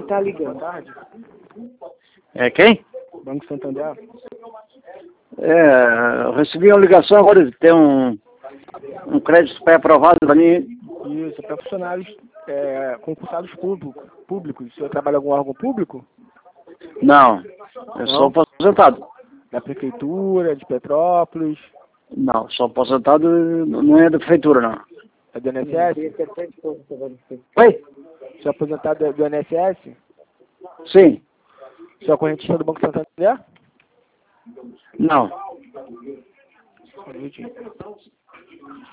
tá ligando? Boa tarde. É quem? Banco Santander. Eu recebi uma ligação agora de ter um crédito pré-aprovado para mim. Isso, para funcionários concursados públicos. O senhor trabalha em algum órgão público? Não, eu sou aposentado. Da prefeitura, de Petrópolis? Não, sou aposentado, não é da prefeitura, não. É do INSS? Oi? O senhor é aposentado do INSS? Sim. O senhor é correntista do Banco Santander? Não. Um minutinho.